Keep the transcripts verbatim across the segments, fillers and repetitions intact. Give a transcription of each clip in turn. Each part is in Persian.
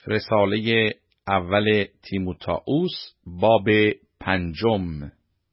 رساله اول تیموتائوس باب پنجم.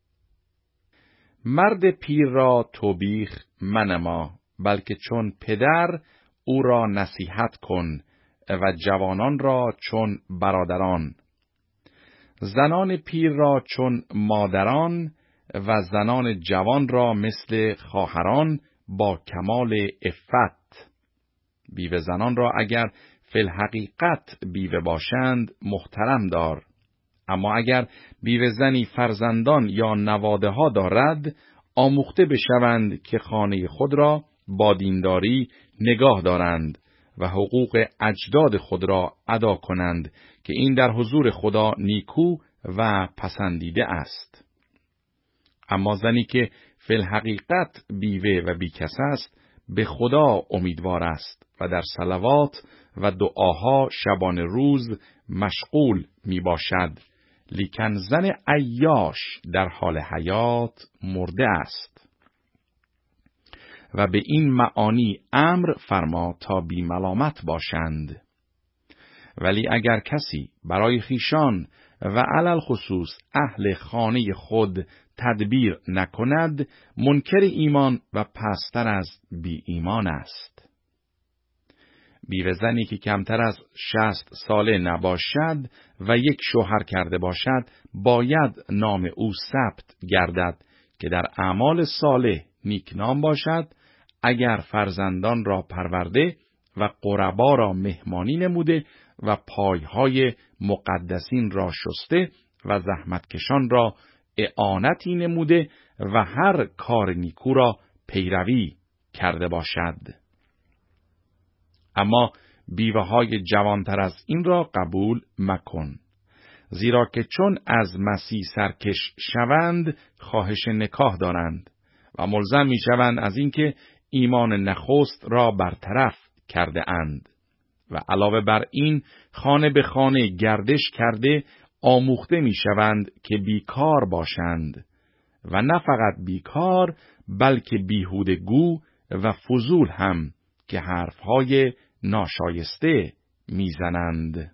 مرد پیر را توبیخ منما، بلکه چون پدر او را نصیحت کن و جوانان را چون برادران، زنان پیر را چون مادران و زنان جوان را مثل خواهران با کمال عفت. بیوه زنان را اگر فی الحقیقت بیوه باشند محترم دار، اما اگر بیوه زنی فرزندان یا نواده ها دارد، آموخته بشوند که خانه خود را با دینداری نگاه دارند و حقوق اجداد خود را ادا کنند که این در حضور خدا نیکو و پسندیده است. اما زنی که فی الحقیقت بیوه و بیکس است، به خدا امیدوار است و در صلوات و دعاها شبانه روز مشغول می باشد، لیکن زن عیاش در حال حیات مرده است. و به این معانی امر فرما تا بی ملامت باشند. ولی اگر کسی برای خیشان و علل خصوص اهل خانه خود تدبیر نکند، منکر ایمان و پستر از بی ایمان است. بیوه زنی که کمتر از شصت ساله نباشد و یک شوهر کرده باشد، باید نام او ثبت گردد که در اعمال صالح نیکنام باشد، اگر فرزندان را پرورده و غربا را مهمانی نموده و پایهای مقدسین را شسته و زحمتکشان را اعانتی نموده و هر کار نیکو را پیروی کرده باشد. اما بیوه های جوانتر از این را قبول مکن، زیرا که چون از مسیح سرکش شوند خواهش نکاح دارند و ملزم می شوند از اینکه ایمان نخست را برطرف کرده اند و علاوه بر این خانه به خانه گردش کرده آموخته می شوند که بیکار باشند و نه فقط بیکار بلکه بیهوده گو و فضول هم که حرفهای ناشایسته میزنند.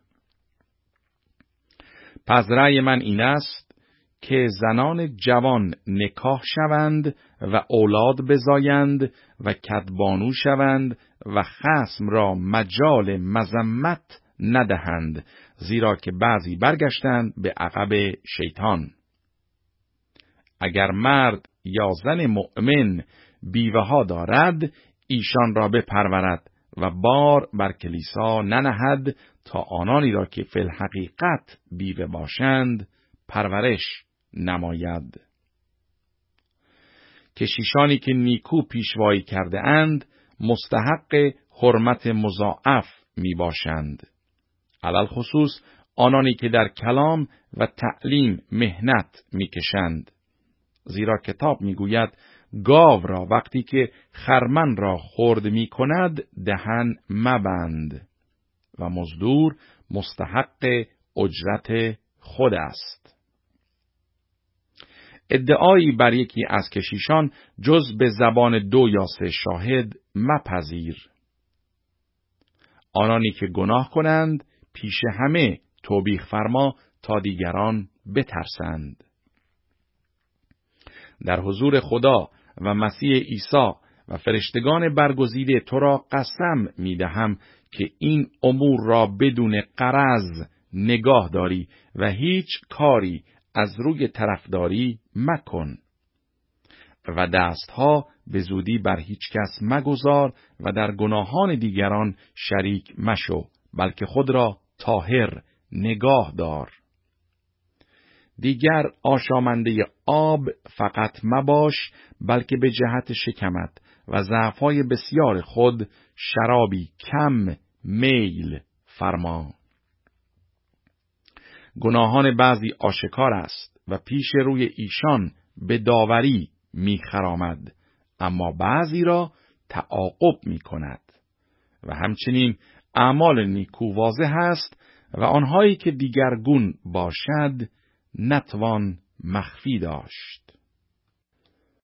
پس رأی من این است که زنان جوان نکاح شوند و اولاد بزایند و کدبانو شوند و خصم را مجال مذمت ندهند، زیرا که بعضی برگشتند به عقب شیطان. اگر مرد یا زن مؤمن بیوه ها دارد، ایشان را بپرورد و بار بر کلیسا ننهد تا آنانی را که فی الحقیقت بیوه باشند پرورش نماید. کشیشانی که نیکو پیشوایی کرده اند مستحق حرمت مضاعف می باشند، علل خصوص آنانی که در کلام و تعلیم مهنت می کشند، زیرا کتاب می گوید گاو را وقتی که خرمن را خرد می کند دهن مبند و مزدور مستحق اجرت خود است. ادعایی بر یکی از کشیشان جز به زبان دو یا سه شاهد مپذیر. آنانی که گناه کنند پیش همه توبیخ فرما تا دیگران بترسند. در حضور خدا و مسیح عیسی و فرشتگان برگزیده تو را قسم می دهم که این امور را بدون غرض نگاه داری و هیچ کاری از روی طرفداری مکن و دستها به زودی بر هیچ کس مگذار و در گناهان دیگران شریک مشو، بلکه خود را طاهر نگاه دار. دیگر آشامنده آب فقط مباش، بلکه به جهت شکمت و ضعف‌های بسیار خود شرابی کم میل فرما. گناهان بعضی آشکار است و پیش روی ایشان به داوری می خرامد، اما بعضی را تعاقب می کند و همچنین اعمال نیکو واضح است و آنهایی که دیگرگون باشد نتوان مخفی داشت.